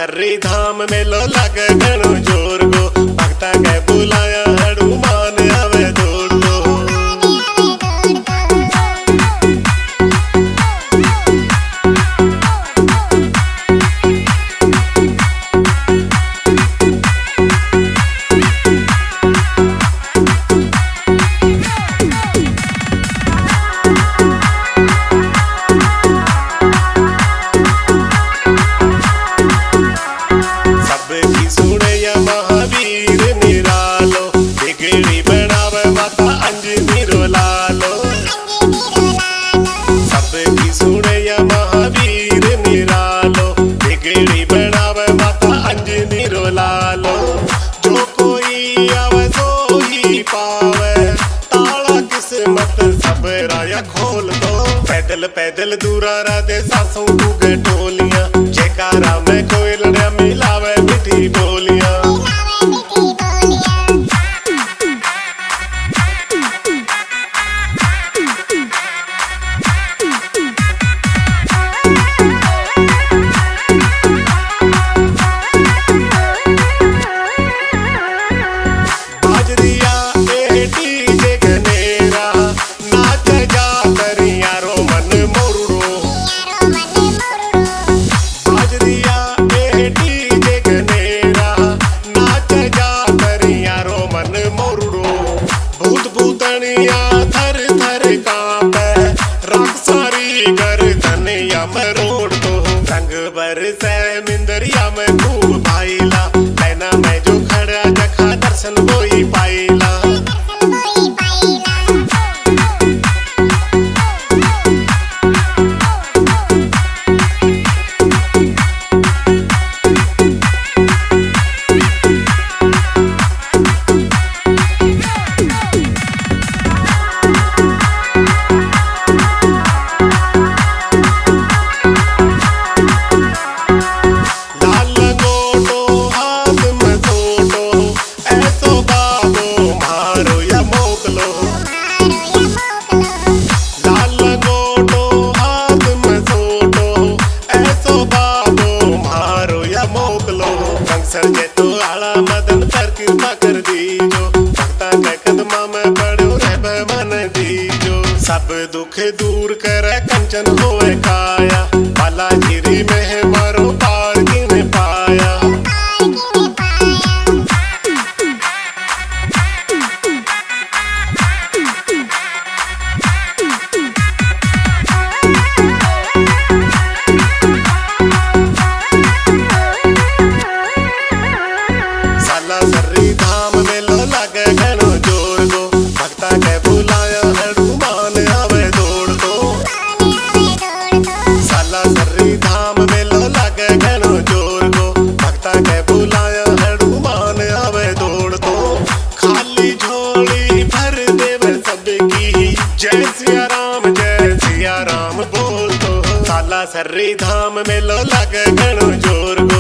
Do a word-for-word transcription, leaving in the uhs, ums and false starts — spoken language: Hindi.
सर्री धाम मेलो लगे घणो जोर गो, भक्ता के बुलाया हनुमान आवे दौड़ गो। खोल दो पैदल पैदल दूरा राधे सासों तू टोलियां, जयकारा में कोई लड़िया मिलावे मिठी बोलियां। थर थर कांपे राक्षसारी गर्दनिया में रोड तो रंग बरसे मिंदरिया में खूब भाईला, नैना में जो खड़ा जखा दर्शन होई पाईला। सरजे तो आला मदन पर कृपा कर दीजो, भक्ता के कदमा में पड़ो रह मन दीजो। सब दुख दूर करे कंचन होए काया, बाला झिरी में मारो पार किने पाया। सर्री धाम मेलो लगे घणो जोर गो, भक्ता के बुलाया हनुमान आवे दौड़ गो। साला सर्री धाम मेलो लगे घणो जोर गो, भक्ता के बुलाया हनुमान आवे दौड़ गो। खाली झोली भर देवे सबकी, जय सिया राम जय सिया राम बोल दो। साला सर्री धाम मेलो लगे घणो जोर गो।